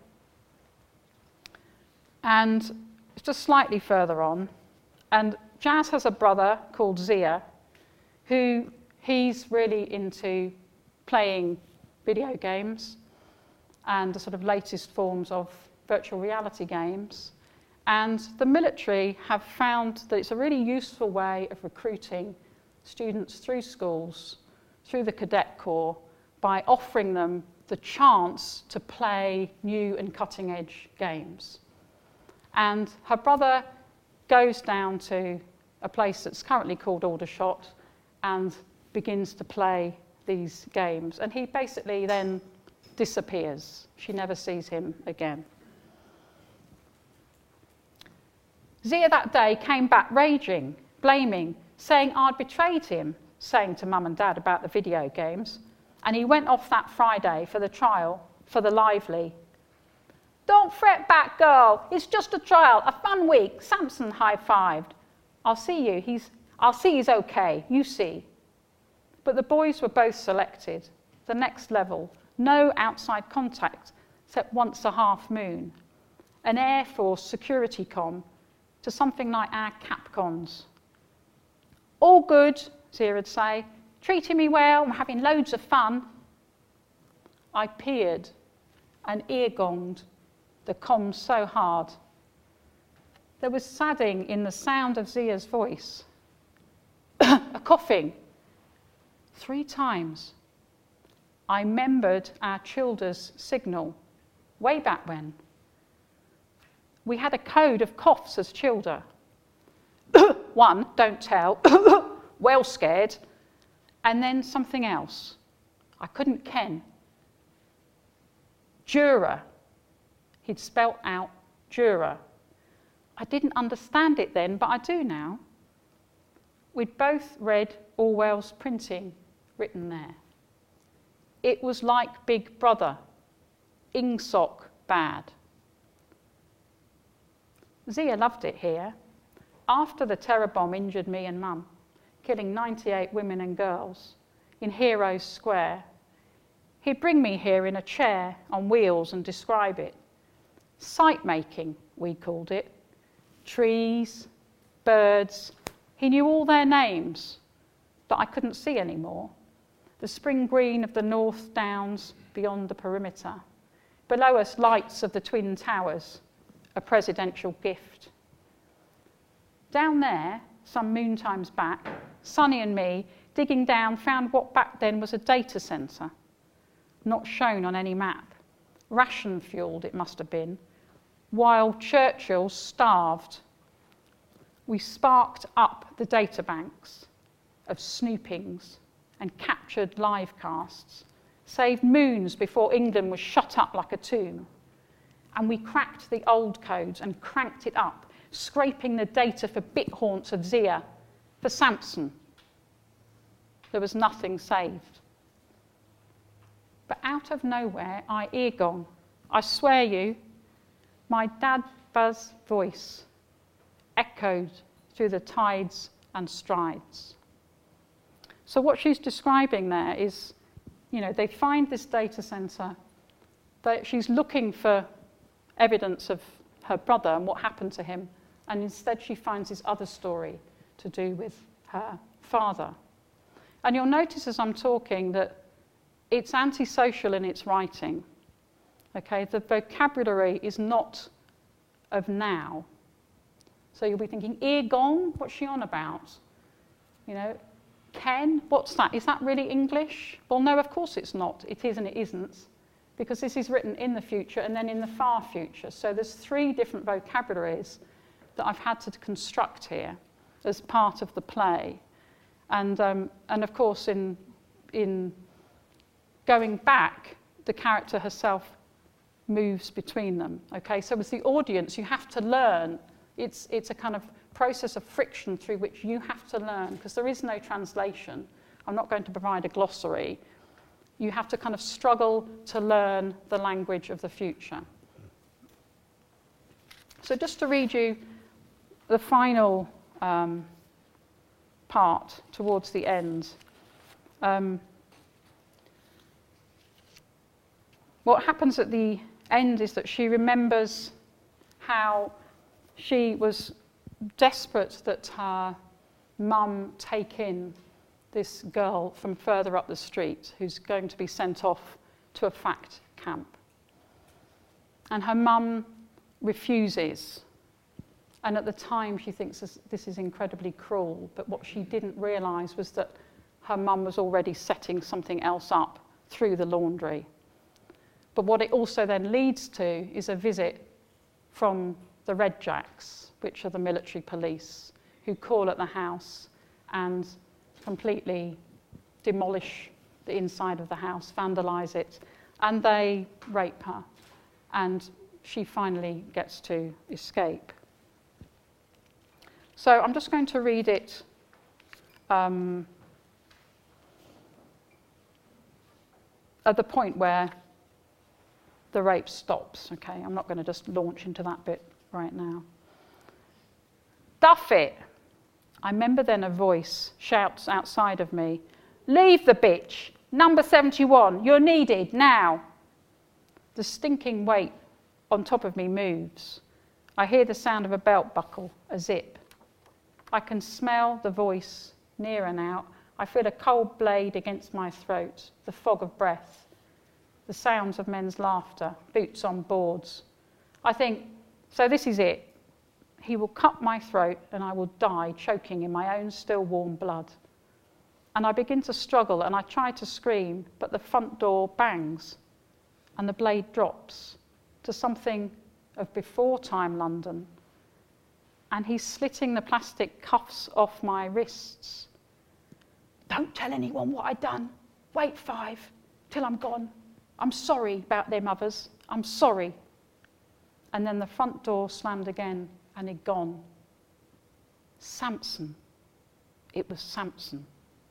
And it's just slightly further on. And Jazz has a brother called Zia, who he's really into playing video games and the sort of latest forms of virtual reality games. And the military have found that it's a really useful way of recruiting students through schools, through the cadet corps, by offering them the chance to play new and cutting-edge games. And her brother goes down to a place that's currently called Aldershot and begins to play these games. And he basically then disappears. She never sees him again. Zia that day came back raging, blaming, saying I'd betrayed him, saying to Mum and Dad about the video games. And he went off that Friday for the trial for the Lively. Don't fret back, girl. It's just a trial, a fun week. Samson high-fived. I'll see he's okay. You see. But the boys were both selected. The next level. No outside contact, except once a half moon. An Air Force security comm to something like our Capcons. All good, Zia would say. Treating me well, I'm having loads of fun. I peered and ear-gonged the comms so hard. There was sadding in the sound of Zia's voice. A coughing. 3 times. I remembered our Childers signal, way back when. We had a code of coughs as Childer. 1, don't tell, well scared, and then something else. I couldn't ken. Juror. He'd spelt out juror. I didn't understand it then, but I do now. We'd both read Orwell's printing written there. It was like Big Brother, Ingsoc bad. Zia loved it here. After the terror bomb injured me and Mum, killing 98 women and girls in Heroes Square, he'd bring me here in a chair on wheels and describe it. Sight making, we called it. Trees, birds. He knew all their names, but I couldn't see anymore. The spring green of the North Downs beyond the perimeter. Below us, lights of the Twin Towers, a presidential gift. Down there, some moon times back, Sonny and me, digging down, found what back then was a data centre, not shown on any map. Ration-fuelled, it must have been, while Churchill starved. We sparked up the data banks of snoopings and captured live casts, saved moons before England was shut up like a tomb. And we cracked the old codes and cranked it up, scraping the data for bit haunts of Zia, for Samson. There was nothing saved. But out of nowhere, I ear-gong. I swear you, my dad Buzz voice echoed through the tides and strides. So what she's describing there is, they find this data centre, that she's looking for evidence of her brother and what happened to him, and instead she finds this other story to do with her father. And you'll notice as I'm talking that it's antisocial in its writing. Okay, the vocabulary is not of now. So you'll be thinking, ear-gong, what's she on about? Ken, what's that? Is that really English? Well, no, of course it's not. It is and it isn't, because this is written in the future and then in the far future. So there's 3 different vocabularies that I've had to construct here as part of the play. And of course, in going back, the character herself moves between them. Okay, so as the audience, you have to learn. It's a kind of process of friction through which you have to learn, because there is no translation. I'm not going to provide a glossary. You have to kind of struggle to learn the language of the future. So just to read you the final part towards the end. What happens at the end is that she remembers how she was desperate that her mum take in this girl from further up the street who's going to be sent off to a fact camp. And her mum refuses. And at the time she thinks this is incredibly cruel, but what she didn't realise was that her mum was already setting something else up through the laundry. But what it also then leads to is a visit from the Red Jacks, which are the military police, who call at the house and completely demolish the inside of the house, vandalise it, and they rape her. And she finally gets to escape. So I'm just going to read it at the point where the rape stops. Okay, I'm not going to just launch into that bit right now. Duff it! I remember then a voice shouts outside of me, "Leave the bitch! Number 71, you're needed now!" The stinking weight on top of me moves. I hear the sound of a belt buckle, a zip. I can smell the voice nearer now. I feel a cold blade against my throat, the fog of breath, the sounds of men's laughter, boots on boards. I think, so this is it. He will cut my throat and I will die choking in my own still warm blood. And I begin to struggle and I try to scream, but the front door bangs and the blade drops to something of before time London. And he's slitting the plastic cuffs off my wrists. "Don't tell anyone what I done. Wait 5 till I'm gone. I'm sorry about them others. I'm sorry." And then the front door slammed again and he'd gone. Samson. It was Samson.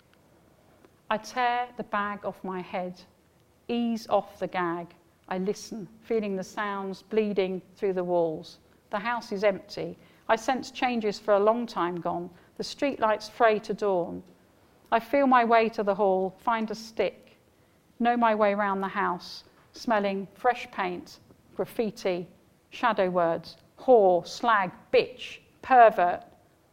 I tear the bag off my head, ease off the gag. I listen, feeling the sounds bleeding through the walls. The house is empty. I sense changes for a long time gone. The streetlights fray to dawn. I feel my way to the hall, find a stick, know my way round the house, smelling fresh paint, graffiti, shadow words, whore, slag, bitch, pervert.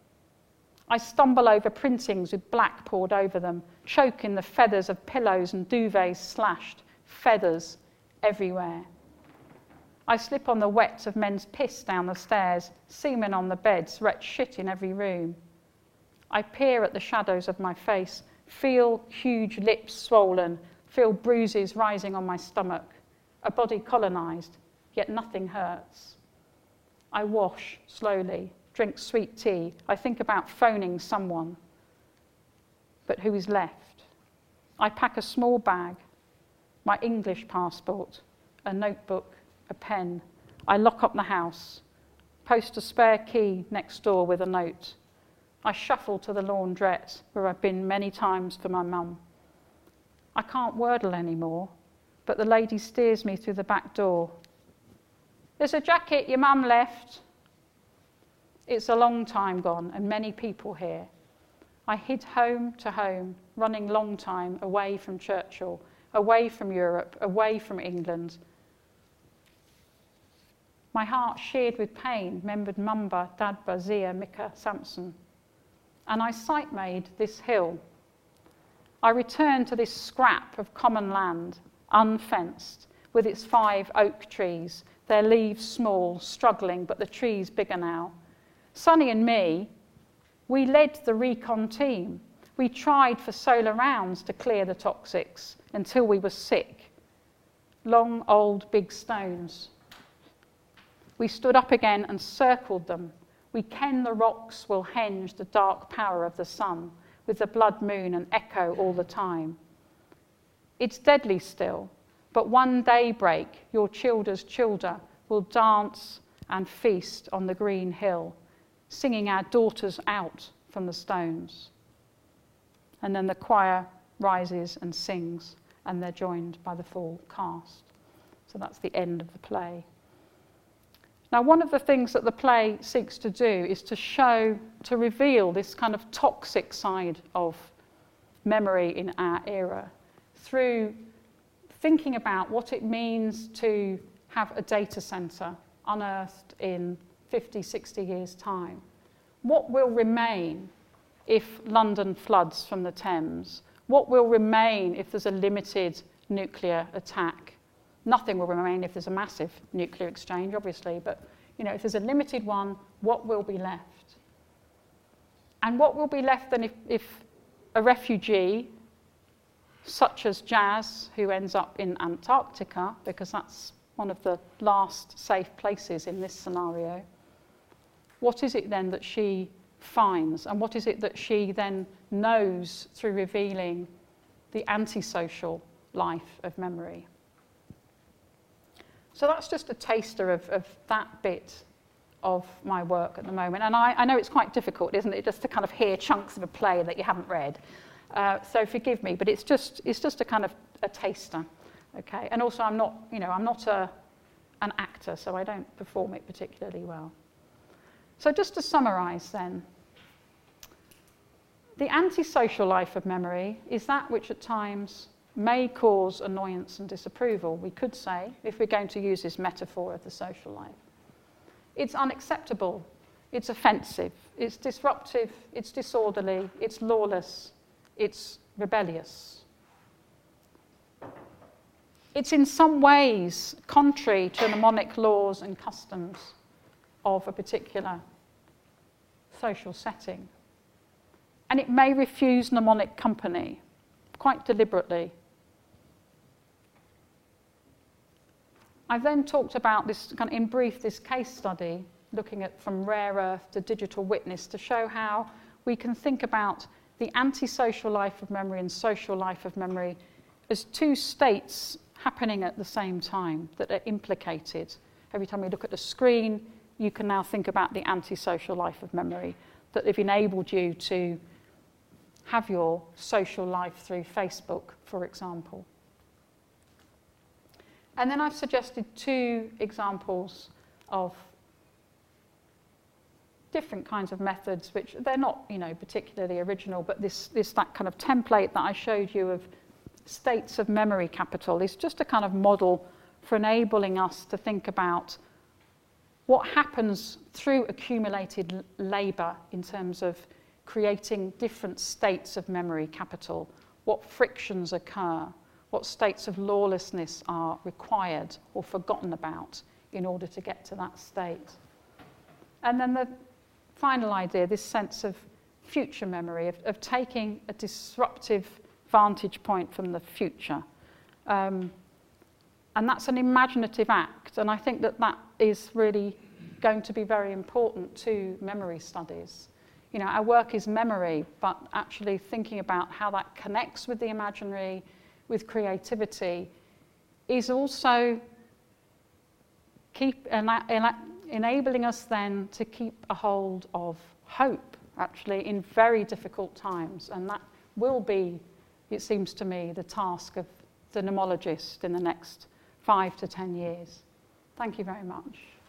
I stumble over printings with black poured over them, choke in the feathers of pillows and duvets slashed, feathers everywhere. I slip on the wet of men's piss down the stairs, semen on the beds, wet shit in every room. I peer at the shadows of my face, feel huge lips swollen, feel bruises rising on my stomach, a body colonised, yet nothing hurts. I wash slowly, drink sweet tea. I think about phoning someone. But who is left? I pack a small bag, my English passport, a notebook, a pen. I lock up the house, post a spare key next door with a note. I shuffle to the laundrette, where I've been many times for my mum. I can't wordle anymore, but the lady steers me through the back door. "There's a jacket your mum left." It's a long time gone and many people here. I hid home to home, running long time away from Churchill, away from Europe, away from England. My heart sheared with pain, remembered Mumba, Dadba, Zia, Mika, Samson. And I sight-made this hill. I returned to this scrap of common land, unfenced, with its 5 oak trees, their leaves small, struggling, but the trees bigger now. Sonny and me, we led the recon team. We tried for solar rounds to clear the toxics until we were sick. Long, old, big stones. We stood up again and circled them. We ken the rocks will henge the dark power of the sun, with the blood moon and echo all the time. It's deadly still, but one daybreak your childers' childer will dance and feast on the green hill, singing our daughters out from the stones. And then the choir rises and sings, and they're joined by the full cast. So that's the end of the play. Now, one of the things that the play seeks to do is to show, to reveal this kind of toxic side of memory in our era through thinking about what it means to have a data centre unearthed in 50, 60 years' time. What will remain if London floods from the Thames? What will remain if there's a limited nuclear attack? Nothing will remain if there's a massive nuclear exchange, obviously, but if there's a limited one, what will be left? And what will be left then if a refugee such as Jazz, who ends up in Antarctica, because that's one of the last safe places in this scenario, what is it then that she finds? And what is it that she then knows through revealing the antisocial life of memory? So that's just a taster of that bit of my work at the moment. And I know it's quite difficult, isn't it, just to kind of hear chunks of a play that you haven't read. So forgive me, but it's just a kind of a taster, okay? And also I'm not an actor, so I don't perform it particularly well. So just to summarise then, the antisocial life of memory is that which at times may cause annoyance and disapproval, we could say, if we're going to use this metaphor of the social life. It's unacceptable, it's offensive, it's disruptive, it's disorderly, it's lawless, it's rebellious. It's in some ways contrary to the mnemonic laws and customs of a particular social setting. And it may refuse mnemonic company quite deliberately. I've then talked about this, kind of in brief, this case study, looking at from rare earth to digital witness, to show how we can think about the antisocial life of memory and social life of memory as two states happening at the same time that are implicated. Every time we look at the screen, you can now think about the antisocial life of memory that have enabled you to have your social life through Facebook, for example. And then I've suggested two examples of different kinds of methods, which they're not, particularly original, but that kind of template that I showed you of states of memory capital is just a kind of model for enabling us to think about what happens through accumulated labour in terms of creating different states of memory capital, what frictions occur, what states of lawlessness are required or forgotten about in order to get to that state. And then the final idea, this sense of future memory, of taking a disruptive vantage point from the future. And that's an imaginative act, and I think that is really going to be very important to memory studies. Our work is memory, but actually thinking about how that connects with the imaginary, with creativity, is also enabling us then to keep a hold of hope, actually, in very difficult times. And that will be, it seems to me, the task of the mnemologist in the next 5 to 10 years. Thank you very much.